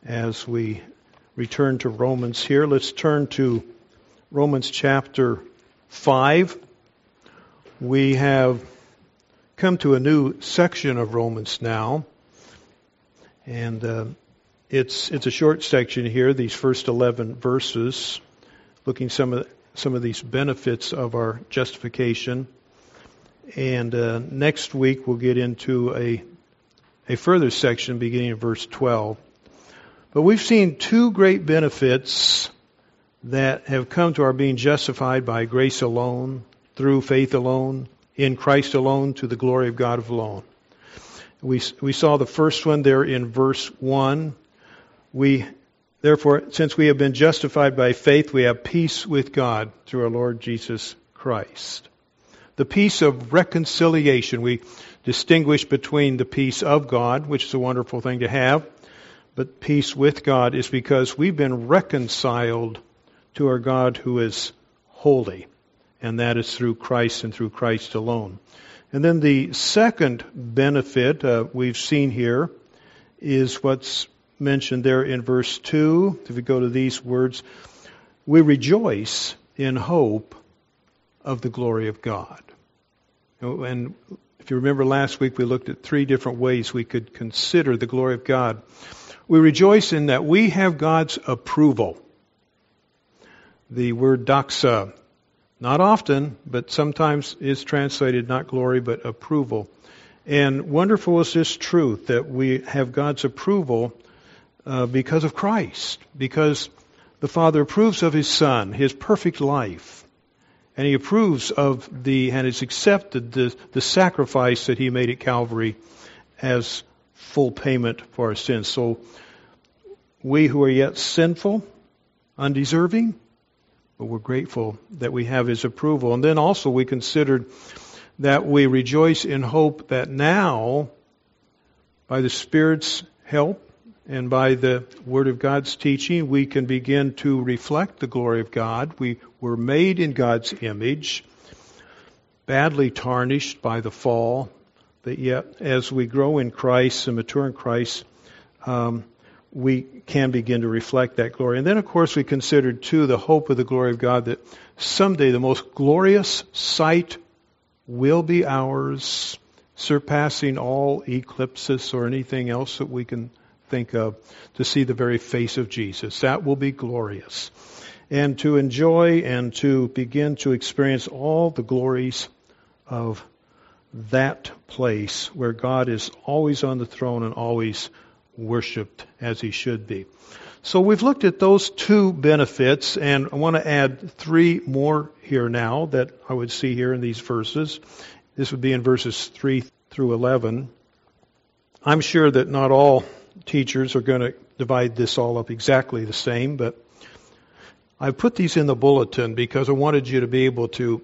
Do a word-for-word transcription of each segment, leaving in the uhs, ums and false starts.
as we return to Romans here. Let's turn to Romans chapter five. We have come to a new section of Romans now, and uh, it's it's a short section here, these first eleven verses, looking some of some of these benefits of our justification. And uh, next week we'll get into a a further section beginning in verse twelve. But we've seen two great benefits that have come to our being justified by grace alone, through faith alone, in Christ alone, to the glory of God alone. We we saw the first one there in verse one. We therefore, since we have been justified by faith, we have peace with God through our Lord Jesus Christ. The peace of reconciliation. We distinguish between the peace of God, which is a wonderful thing to have, but peace with God is because we've been reconciled to our God who is holy, and that is through Christ and through Christ alone. And then the second benefit uh, we've seen here is what's mentioned there in verse two. If we go to these words, we rejoice in hope of the glory of God. And if you remember last week, we looked at three different ways we could consider the glory of God. We rejoice in that we have God's approval. The word doxa, not often, but sometimes is translated not glory, but approval. And wonderful is this truth that we have God's approval uh, because of Christ, because the Father approves of His Son, His perfect life, and He approves of the, and has accepted the, the sacrifice that He made at Calvary as full payment for our sins. So we who are yet sinful, undeserving, but we're grateful that we have His approval. And then also we considered that we rejoice in hope that now, by the Spirit's help and by the Word of God's teaching, we can begin to reflect the glory of God. We were made in God's image, badly tarnished by the fall, but yet as we grow in Christ and mature in Christ, um, we can begin to reflect that glory. And then, of course, we considered, too, the hope of the glory of God, that someday the most glorious sight will be ours, surpassing all eclipses or anything else that we can think of, to see the very face of Jesus. That will be glorious. And to enjoy and to begin to experience all the glories of that place where God is always on the throne and always worshipped as He should be. So we've looked at those two benefits, and I want to add three more here now that I would see here in these verses. This would be in verses three through eleven. I'm sure that not all teachers are going to divide this all up exactly the same, but I've put these in the bulletin because I wanted you to be able to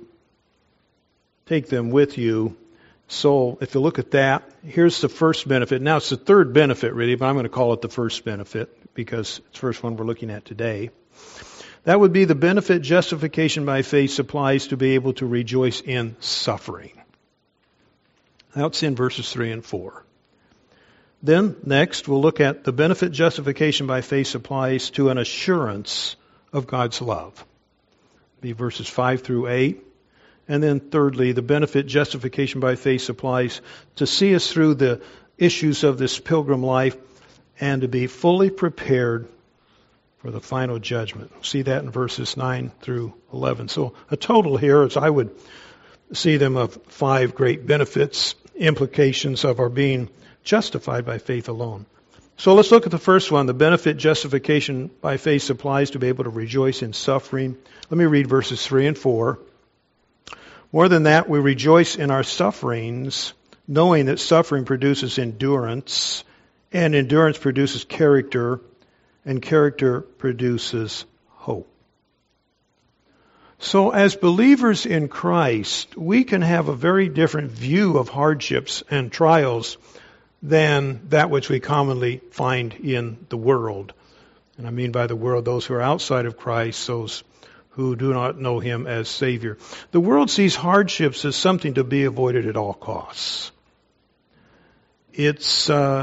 take them with you. So if you look at that, here's the first benefit. Now it's the third benefit really, but I'm going to call it the first benefit because it's the first one we're looking at today. That would be the benefit justification by faith supplies to be able to rejoice in suffering. That's in verses three and four. Then next we'll look at the benefit justification by faith supplies to an assurance of God's love. Be verses five through eight. And then thirdly, the benefit justification by faith supplies to see us through the issues of this pilgrim life and to be fully prepared for the final judgment. See that in verses nine through eleven. So a total here, as I would see them, of five great benefits, implications of our being justified by faith alone. So let's look at the first one. The benefit justification by faith supplies to be able to rejoice in suffering. Let me read verses three and four. More than that, we rejoice in our sufferings, knowing that suffering produces endurance, and endurance produces character, and character produces hope. So as believers in Christ, we can have a very different view of hardships and trials than that which we commonly find in the world. And I mean by the world those who are outside of Christ, those who do not know Him as Savior. The world sees hardships as something to be avoided at all costs. It's uh,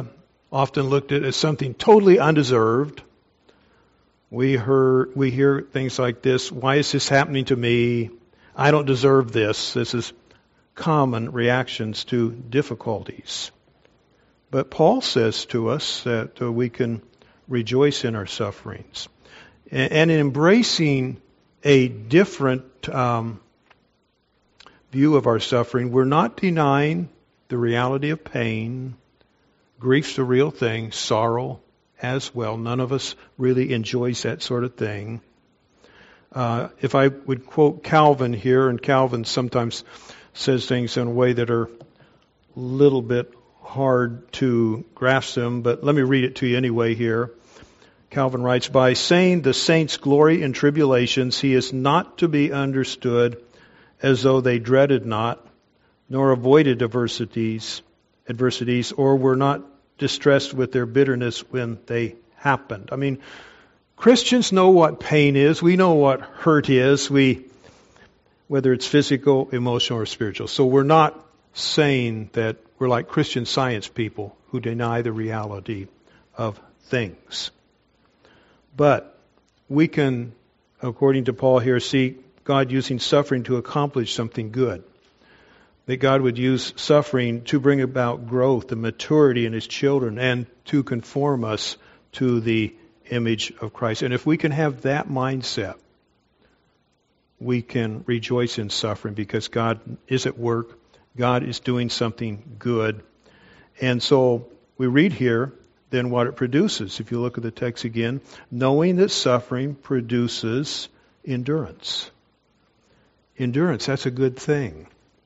often looked at as something totally undeserved. We heard, we hear things like this: why is this happening to me? I don't deserve this. This is common reactions to difficulties. But Paul says to us that uh, we can rejoice in our sufferings. And, and in embracing a different um, view of our suffering, we're not denying the reality of pain. Grief's a real thing, sorrow as well. None of us really enjoys that sort of thing. Uh, if I would quote Calvin here, and Calvin sometimes says things in a way that are a little bit hard to grasp them, but let me read it to you anyway here. Calvin writes, "By saying the saints glory in tribulations, he is not to be understood as though they dreaded not, nor avoided adversities, adversities, or were not distressed with their bitterness when they happened." I mean, Christians know what pain is. We know what hurt is. We, whether it's physical, emotional, or spiritual. So we're not saying that we're like Christian Science people who deny the reality of things. But we can, according to Paul here, see God using suffering to accomplish something good. That God would use suffering to bring about growth and maturity in His children and to conform us to the image of Christ. And if we can have that mindset, we can rejoice in suffering because God is at work. God is doing something good. And so we read here then what it produces. If you look at the text again, knowing that suffering produces endurance. Endurance, that's a good thing.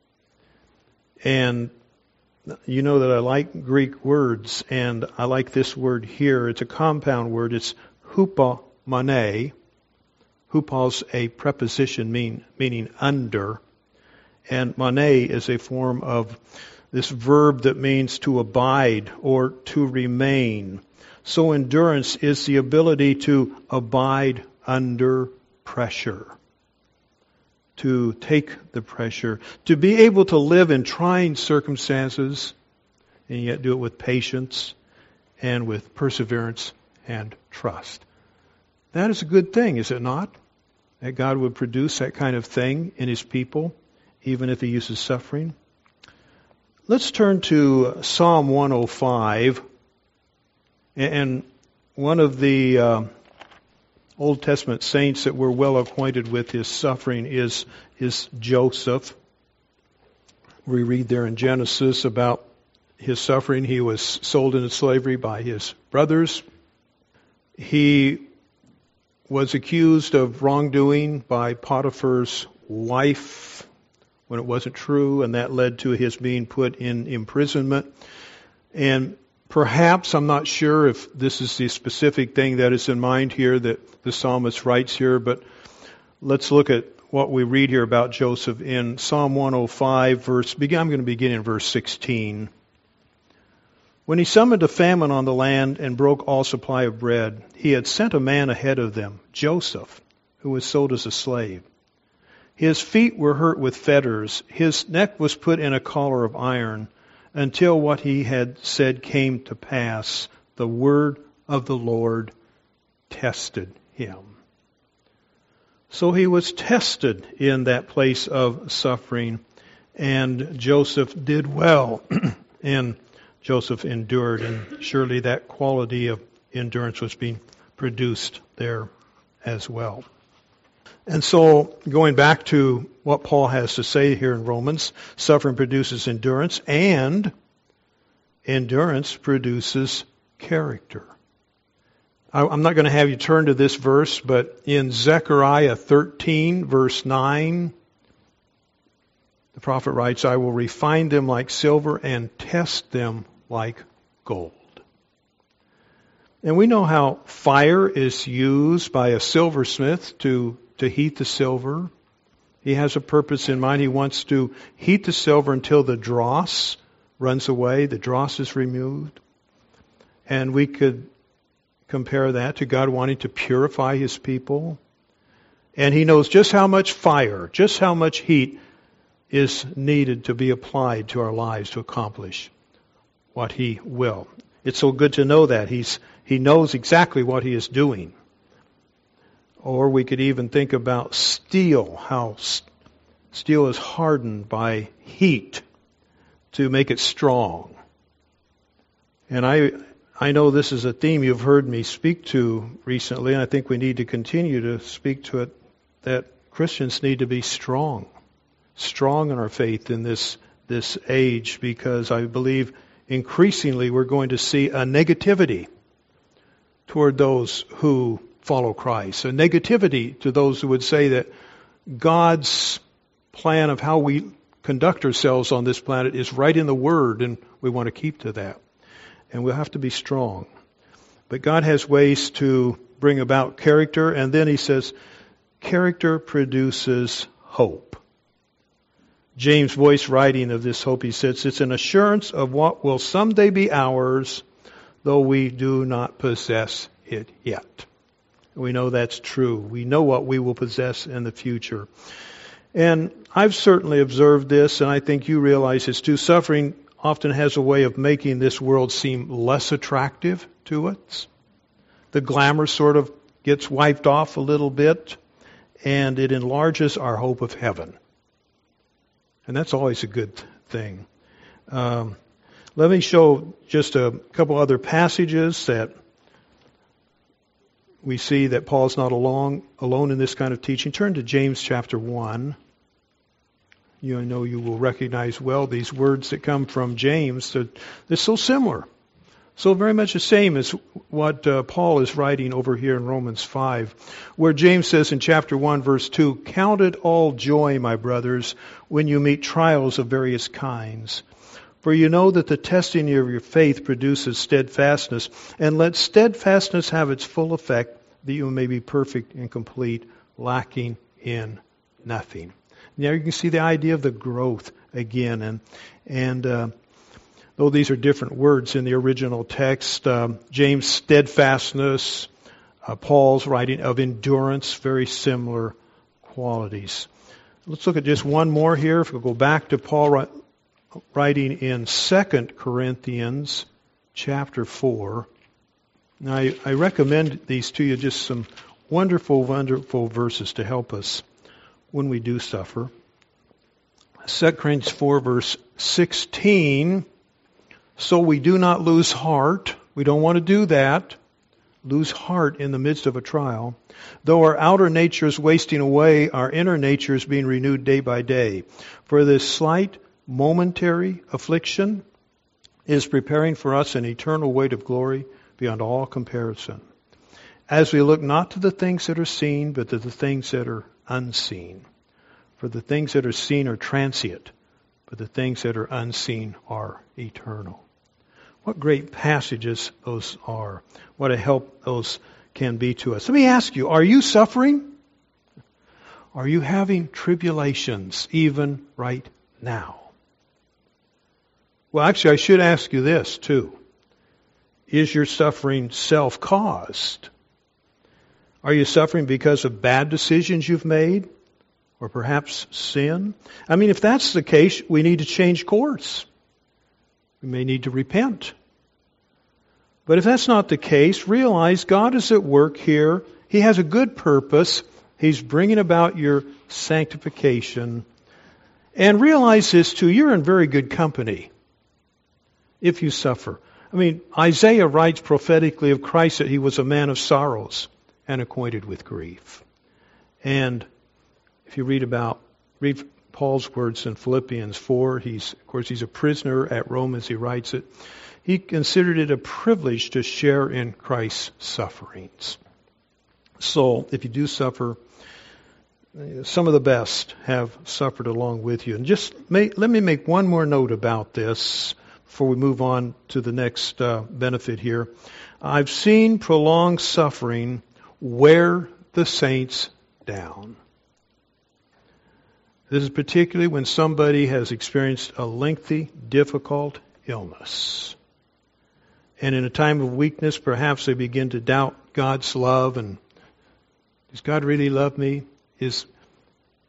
And you know that I like Greek words, and I like this word here. It's a compound word. It's hupomone. Hupos a preposition mean, meaning under. And mone is a form of this verb that means to abide or to remain. So endurance is the ability to abide under pressure. To take the pressure, to be able to live in trying circumstances and yet do it with patience and with perseverance and trust. That is a good thing, is it not? That God would produce that kind of thing in His people, even if He uses suffering. Let's turn to Psalm one oh five. And one of the Uh, Old Testament saints that we're well acquainted with his suffering is, is Joseph. We read there in Genesis about his suffering. He was sold into slavery by his brothers. He was accused of wrongdoing by Potiphar's wife when it wasn't true, and that led to his being put in imprisonment. And perhaps, I'm not sure if this is the specific thing that is in mind here that the psalmist writes here, but let's look at what we read here about Joseph in Psalm one oh five, verse, I'm going to begin in verse sixteen. When he summoned a famine on the land and broke all supply of bread, he had sent a man ahead of them, Joseph, who was sold as a slave. His feet were hurt with fetters, his neck was put in a collar of iron, until what he had said came to pass. The word of the Lord tested him. So he was tested in that place of suffering, and Joseph did well, and Joseph endured, and surely that quality of endurance was being produced there as well. And so, going back to what Paul has to say here in Romans, suffering produces endurance, and endurance produces character. I'm not going to have you turn to this verse, but in Zechariah thirteen, verse nine, the prophet writes, "I will refine them like silver and test them like gold." And we know how fire is used by a silversmith to, to heat the silver. He has a purpose in mind. He wants to heat the silver until the dross runs away, the dross is removed. And we could compare that to God wanting to purify His people. And He knows just how much fire, just how much heat is needed to be applied to our lives to accomplish what He will. It's so good to know that. He's, he knows exactly what he is doing. Or we could even think about steel, how steel is hardened by heat to make it strong. And I I know this is a theme you've heard me speak to recently, and I think we need to continue to speak to it, that Christians need to be strong, strong in our faith in this, this age, because I believe increasingly we're going to see a negativity toward those who follow Christ, a negativity to those who would say that God's plan of how we conduct ourselves on this planet is right in the Word, and we want to keep to that. And we'll have to be strong. But God has ways to bring about character, and then he says, character produces hope. James Boyce, writing of this hope, he says, it's an assurance of what will someday be ours, though we do not possess it yet. We know that's true. We know what we will possess in the future. And I've certainly observed this, and I think you realize this too. Suffering often has a way of making this world seem less attractive to us. The glamour sort of gets wiped off a little bit, and it enlarges our hope of heaven. And that's always a good thing. Um, let me show just a couple other passages that we see that Paul's not alone, alone in this kind of teaching. Turn to James chapter one. You know you will recognize well these words that come from James. They're, they're so similar. So very much the same as what uh, Paul is writing over here in Romans five, where James says in chapter one, verse two, count it all joy, my brothers, when you meet trials of various kinds. For you know that the testing of your faith produces steadfastness, and let steadfastness have its full effect, that you may be perfect and complete, lacking in nothing. Now you can see the idea of the growth again, and and uh, though these are different words in the original text, um, James' steadfastness, uh, Paul's writing of endurance, very similar qualities. Let's look at just one more here. If we go back to Paul writing in Second Corinthians chapter four. Now I, I recommend these to you, just some wonderful, wonderful verses to help us when we do suffer. Second Corinthians four, verse sixteen. So we do not lose heart. We don't want to do that. Lose heart in the midst of a trial. Though our outer nature is wasting away, our inner nature is being renewed day by day. For this slight momentary affliction is preparing for us an eternal weight of glory beyond all comparison. As we look not to the things that are seen, but to the things that are unseen. For the things that are seen are transient, but the things that are unseen are eternal. What great passages those are. What a help those can be to us. Let me ask you, are you suffering? Are you having tribulations even right now? Well, actually, I should ask you this too. Is your suffering self-caused? Are you suffering because of bad decisions you've made? Or perhaps sin? I mean, if that's the case, we need to change course. We may need to repent. But if that's not the case, realize God is at work here. He has a good purpose. He's bringing about your sanctification. And realize this too, you're in very good company if you suffer. I mean, Isaiah writes prophetically of Christ that he was a man of sorrows and acquainted with grief. And if you read about, read Paul's words in Philippians four, he's, of course, he's a prisoner at Rome as he writes it. He considered it a privilege to share in Christ's sufferings. So, if you do suffer, some of the best have suffered along with you. And just make, let me make one more note about this before we move on to the next uh, benefit here. I've seen prolonged suffering wear the saints down. This is particularly when somebody has experienced a lengthy, difficult illness. And in a time of weakness, perhaps they begin to doubt God's love. And does God really love me? Is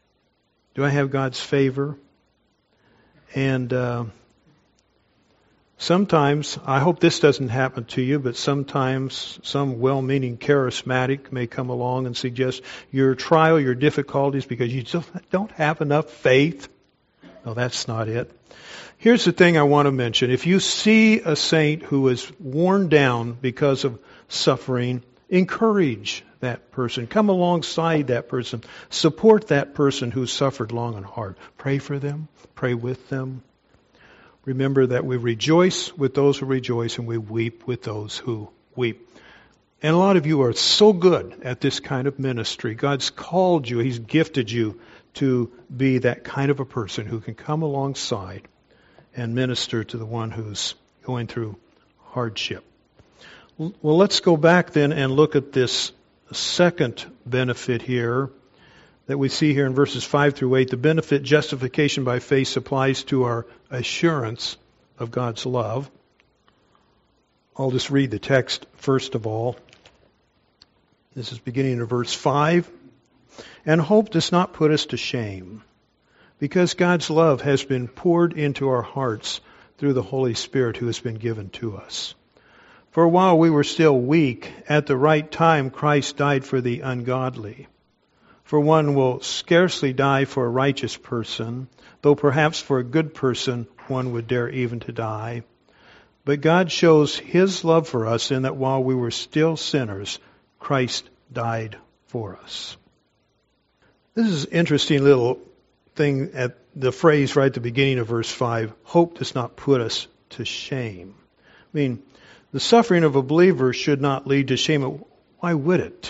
do I have God's favor? And uh, Sometimes, I hope this doesn't happen to you, but sometimes some well-meaning charismatic may come along and suggest your trial, your difficulties, because you just don't have enough faith. No, that's not it. Here's the thing I want to mention. If you see a saint who is worn down because of suffering, encourage that person. Come alongside that person. Support that person who's suffered long and hard. Pray for them. Pray with them. Remember that we rejoice with those who rejoice and we weep with those who weep. And a lot of you are so good at this kind of ministry. God's called you. He's gifted you to be that kind of a person who can come alongside and minister to the one who's going through hardship. Well, let's go back then and look at this second benefit here that we see here in verses five through eight. The benefit, justification by faith, applies to our assurance of God's love. I'll just read the text first of all. This is beginning in verse five. And hope does not put us to shame, because God's love has been poured into our hearts through the Holy Spirit who has been given to us. For while we were still weak, at the right time Christ died for the ungodly. For one will scarcely die for a righteous person, though perhaps for a good person one would dare even to die. But God shows His love for us in that while we were still sinners, Christ died for us. This is an interesting little thing at the phrase right at the beginning of verse five. Hope does not put us to shame. I mean, the suffering of a believer should not lead to shame. Why would it?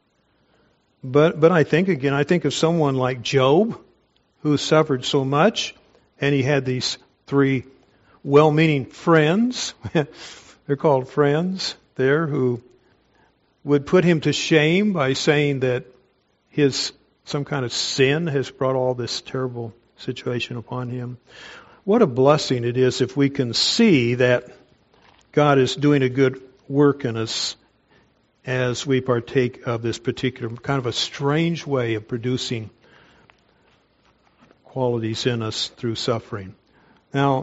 But but I think, again, I think of someone like Job, who suffered so much, and he had these three well-meaning friends, they're called friends there, who would put him to shame by saying that his some kind of sin has brought all this terrible situation upon him. What a blessing it is if we can see that God is doing a good work in us as we partake of this particular kind of a strange way of producing qualities in us through suffering. Now,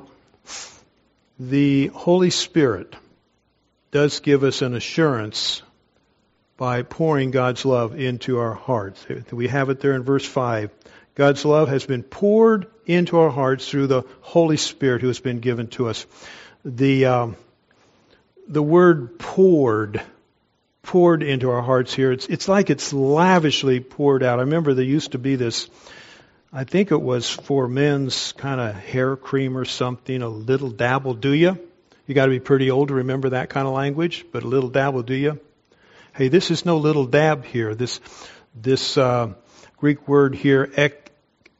the Holy Spirit does give us an assurance by pouring God's love into our hearts. We have it there in verse five. God's love has been poured into our hearts through the Holy Spirit who has been given to us. The um, the word poured, poured into our hearts here, it's it's like it's lavishly poured out. I remember there used to be this, I think it was for men's kind of hair cream or something, a little dabble, do you? You got to be pretty old to remember that kind of language, but a little dabble, do you? Hey, this is no little dab here. This this uh, Greek word here, ek,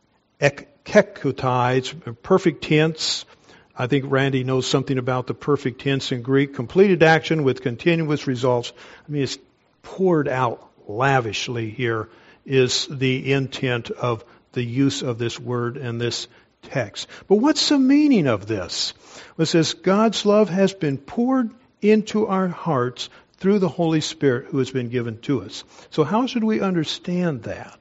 ekekutai, it's perfect tense. I think Randy knows something about the perfect tense in Greek. Completed action with continuous results. I mean, it's poured out lavishly here is the intent of the use of this word in this text. But what's the meaning of this? It says God's love has been poured into our hearts through the Holy Spirit who has been given to us. So how should we understand that?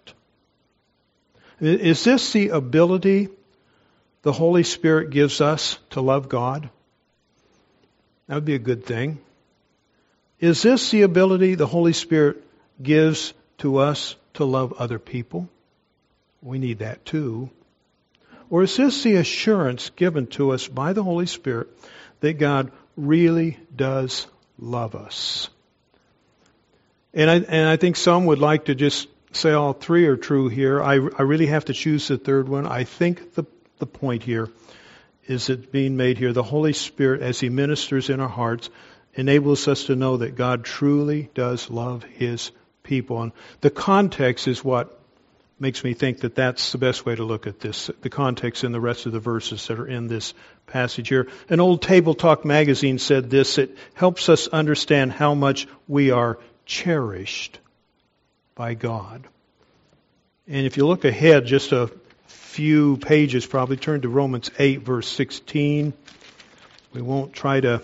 Is this the ability the Holy Spirit gives us to love God? That would be a good thing. Is this the ability the Holy Spirit gives to us to love other people? We need that too. Or is this the assurance given to us by the Holy Spirit that God really does love us? And I, and I think some would like to just say all three are true here. I, I really have to choose the third one. I think the, the point here is it being made here. The Holy Spirit, as He ministers in our hearts, enables us to know that God truly does love His people. And the context is what makes me think that that's the best way to look at this. The context in the rest of the verses that are in this passage here. An old Table Talk magazine said this: it helps us understand how much we are cherished by God. And if you look ahead just a few pages, probably turn to Romans eight, verse sixteen. We won't try to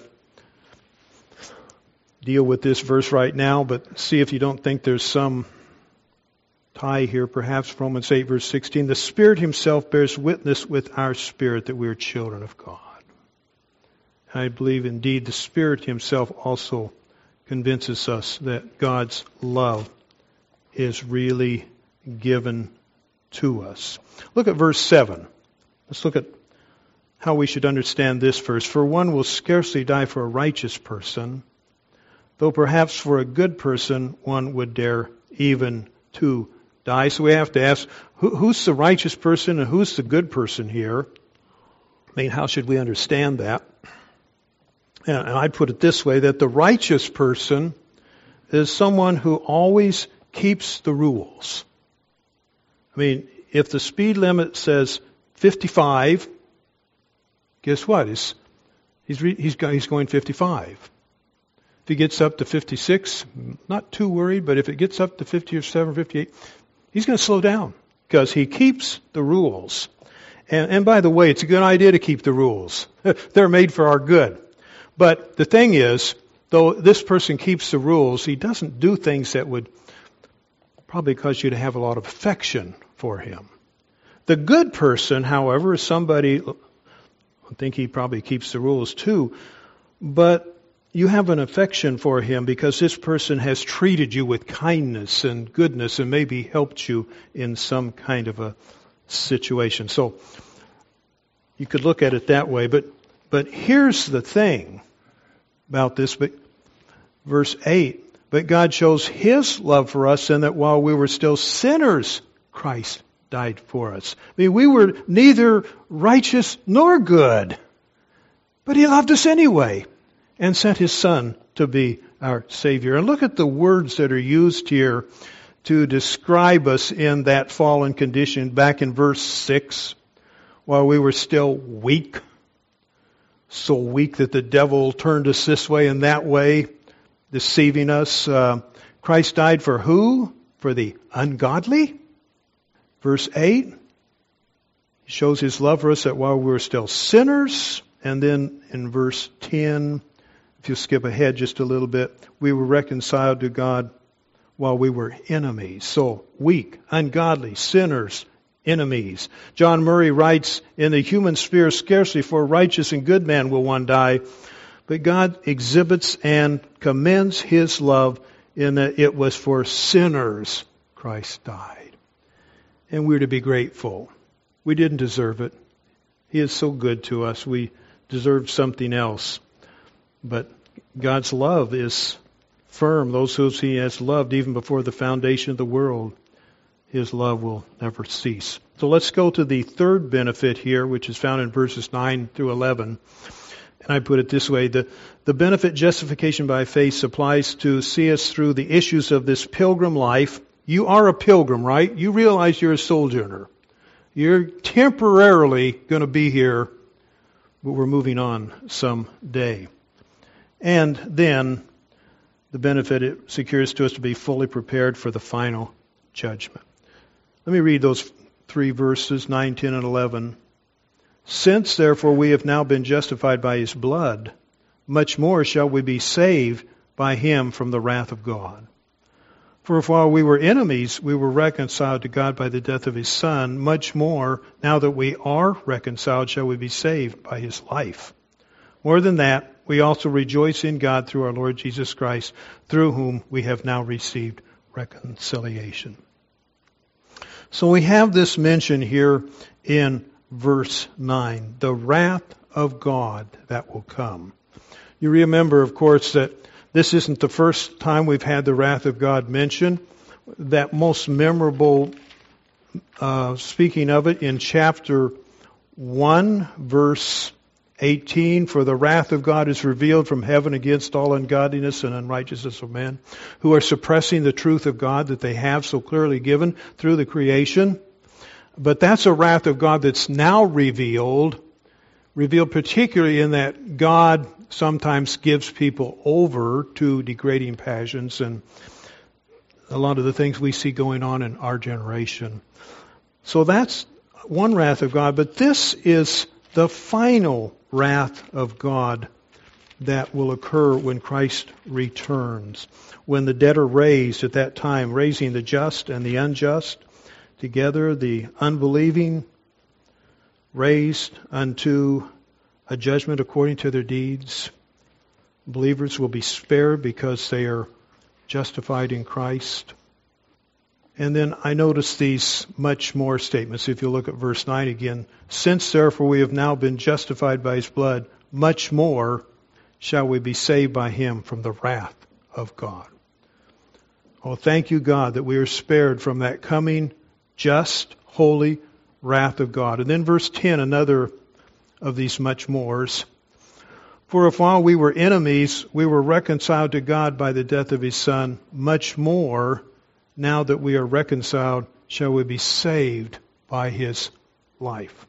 deal with this verse right now, but see if you don't think there's some tie here, perhaps. Romans eight, verse sixteen. The Spirit Himself bears witness with our spirit that we are children of God. I believe indeed the Spirit Himself also convinces us that God's love is really given to us. Look at verse seven. Let's look at how we should understand this verse. For one will scarcely die for a righteous person, though perhaps for a good person one would dare even to die. So we have to ask, who, who's the righteous person and who's the good person here? I mean, how should we understand that? And I put it this way, that the righteous person is someone who always keeps the rules. I mean, if the speed limit says fifty-five, guess what? He's, he's, he's, he's going fifty-five. If he gets up to fifty-six, not too worried, but if it gets up to fifty-seven, fifty-eight, he's going to slow down because he keeps the rules. And, and by the way, it's a good idea to keep the rules. They're made for our good. But the thing is, though this person keeps the rules, he doesn't do things that would probably cause you to have a lot of affection for him. The good person, however, is somebody, I think he probably keeps the rules too, but you have an affection for him because this person has treated you with kindness and goodness and maybe helped you in some kind of a situation. So you could look at it that way, but but here's the thing about this, but verse eight, but God shows His love for us in that while we were still sinners, Christ died for us. I mean, we were neither righteous nor good, but He loved us anyway and sent His Son to be our Savior. And look at the words that are used here to describe us in that fallen condition. Back in verse six, while we were still weak, so weak that the devil turned us this way and that way, deceiving us. Uh, Christ died for who? For the ungodly? Verse eight, He shows His love for us that while we were still sinners. And then in verse ten, if you skip ahead just a little bit, we were reconciled to God while we were enemies. So weak, ungodly, sinners, enemies. John Murray writes, in the human sphere, scarcely for a righteous and good man will one die, but God exhibits and commends His love in that it was for sinners Christ died. And we're to be grateful. We didn't deserve it. He is so good to us. We deserved something else. But God's love is firm. Those whom He has loved even before the foundation of the world, His love will never cease. So let's go to the third benefit here, which is found in verses nine through eleven. And I put it this way, the, the benefit justification by faith applies to see us through the issues of this pilgrim life. You are a pilgrim, right? You realize you're a sojourner. You're temporarily going to be here, but we're moving on someday. And then the benefit it secures to us to be fully prepared for the final judgment. Let me read those three verses, nine, ten, and eleven. Since, therefore, we have now been justified by His blood, much more shall we be saved by Him from the wrath of God. For if while we were enemies, we were reconciled to God by the death of His Son, much more, now that we are reconciled, shall we be saved by His life. More than that, we also rejoice in God through our Lord Jesus Christ, through whom we have now received reconciliation. So we have this mention here in verse nine, the wrath of God that will come. You remember, of course, that this isn't the first time we've had the wrath of God mentioned. That most memorable uh, speaking of it in chapter one, verse eighteen, for the wrath of God is revealed from heaven against all ungodliness and unrighteousness of men, who are suppressing the truth of God that they have so clearly given through the creation. But that's a wrath of God that's now revealed, revealed particularly in that God sometimes gives people over to degrading passions and a lot of the things we see going on in our generation. So that's one wrath of God, but this is the final wrath of God that will occur when Christ returns. When the dead are raised at that time, raising the just and the unjust together, the unbelieving raised unto a judgment according to their deeds. Believers will be spared because they are justified in Christ. And then I notice these much more statements. If you look at verse nine again, since therefore we have now been justified by his blood, much more shall we be saved by him from the wrath of God. Oh, thank you, God, that we are spared from that coming just, holy wrath of God. And then verse ten, another of these much mores. For if while we were enemies, we were reconciled to God by the death of his Son, much more, now that we are reconciled, shall we be saved by his life.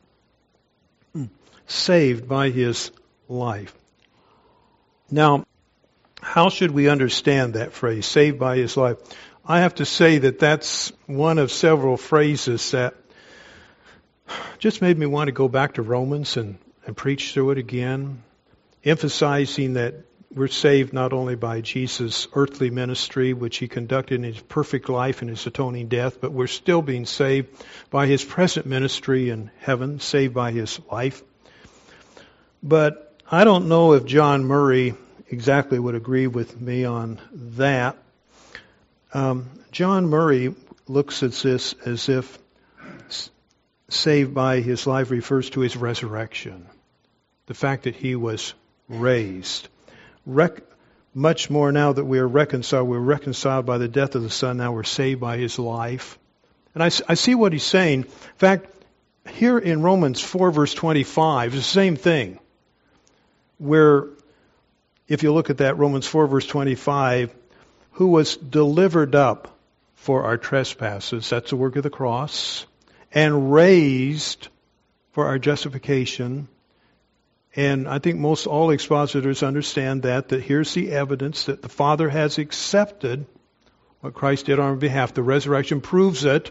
Saved by his life. Now, how should we understand that phrase, saved by his life? I have to say that that's one of several phrases that just made me want to go back to Romans and, and preach through it again, emphasizing that we're saved not only by Jesus' earthly ministry, which he conducted in his perfect life and his atoning death, but we're still being saved by his present ministry in heaven, saved by his life. But I don't know if John Murray exactly would agree with me on that. Um, John Murray looks at this as if saved by his life refers to his resurrection, the fact that he was raised. Rec- much more now that we are reconciled, we're reconciled by the death of the Son, now we're saved by his life. And I, I see what he's saying. In fact, here in Romans four verse twenty-five, it's the same thing. Where, if you look at that, Romans four verse twenty-five, who was delivered up for our trespasses, that's the work of the cross, and raised for our justification. And I think most all expositors understand that, that here's the evidence that the Father has accepted what Christ did on our behalf. The resurrection proves it.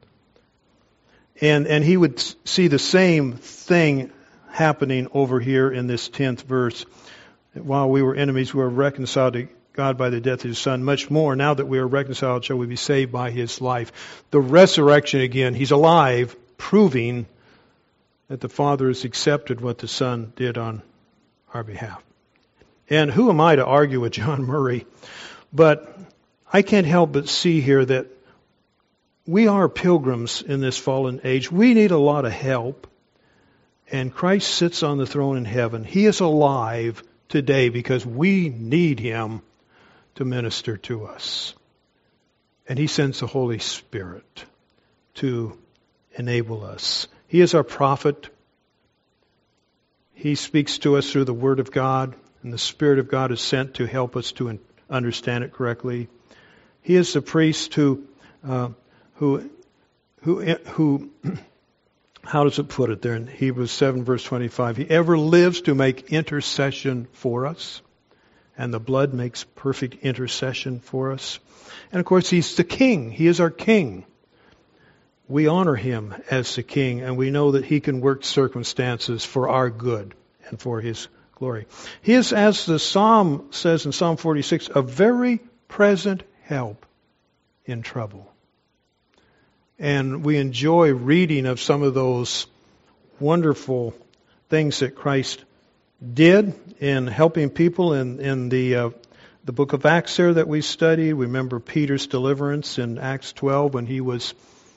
And, and he would see the same thing happening over here in this tenth verse. While we were enemies, we were reconciled to God by the death of his Son. Much more, now that we are reconciled, shall we be saved by his life. The resurrection again, he's alive, proving that the Father has accepted what the Son did on our behalf. And who am I to argue with John Murray? But I can't help but see here that we are pilgrims in this fallen age. We need a lot of help. And Christ sits on the throne in heaven. He is alive today because we need him to minister to us. And he sends the Holy Spirit to enable us. He is our prophet. He speaks to us through the Word of God, and the Spirit of God is sent to help us to understand it correctly. He is the priest who, uh, who, who, who, how does it put it there in Hebrews seven verse twenty-five? He ever lives to make intercession for us, and the blood makes perfect intercession for us. And of course, he's the King. He is our King. We honor him as the King, and we know that he can work circumstances for our good and for his glory. He is, as the Psalm says in Psalm forty-six, a very present help in trouble. And we enjoy reading of some of those wonderful things that Christ did in helping people in, in the uh, the book of Acts there that we studied. We remember Peter's deliverance in Acts twelve when he was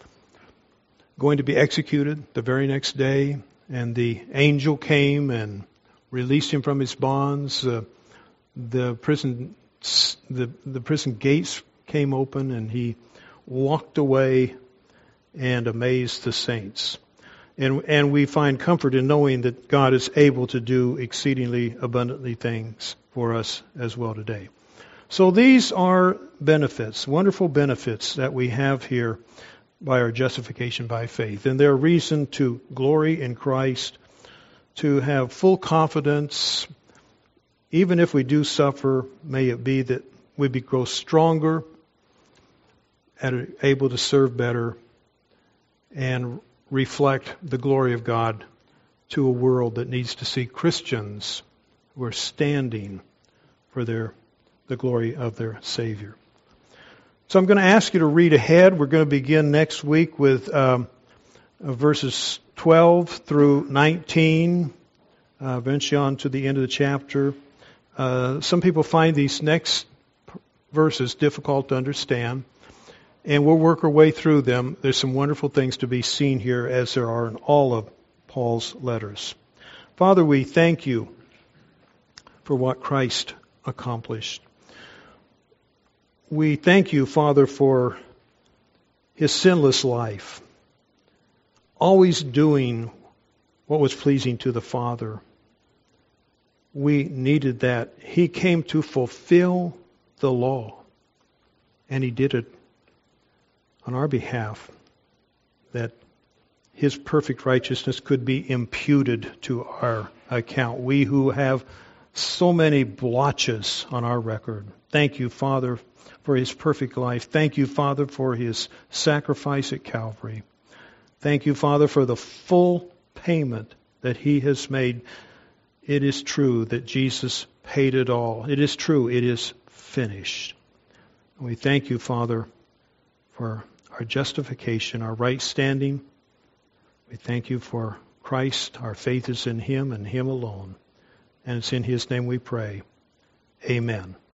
going to be executed the very next day, and the angel came and released him from his bonds. Uh, the prison, the the prison gates came open, and he walked away and amazed the saints. And and we find comfort in knowing that God is able to do exceedingly abundantly things for us as well today. So these are benefits, wonderful benefits that we have here by our justification by faith. And they're reason to glory in Christ, to have full confidence. Even if we do suffer, may it be that we be grow stronger and are able to serve better and reflect the glory of God to a world that needs to see Christians who are standing for their the glory of their Savior. So I'm going to ask you to read ahead. We're going to begin next week with um, verses twelve through nineteen uh, eventually on to the end of the chapter. Uh, some people find these next verses difficult to understand, and we'll work our way through them. There's some wonderful things to be seen here, as there are in all of Paul's letters. Father, we thank you for what Christ accomplished. We thank you, Father, for his sinless life, always doing what was pleasing to the Father. We needed that. He came to fulfill the law, and he did it on our behalf, that his perfect righteousness could be imputed to our account. We who have so many blotches on our record. Thank you, Father, for his perfect life. Thank you, Father, for his sacrifice at Calvary. Thank you, Father, for the full payment that he has made. It is true that Jesus paid it all. It is true. It is finished. And we thank you, Father, for our justification, our right standing. We thank you for Christ. Our faith is in him and him alone. And it's in his name we pray. Amen.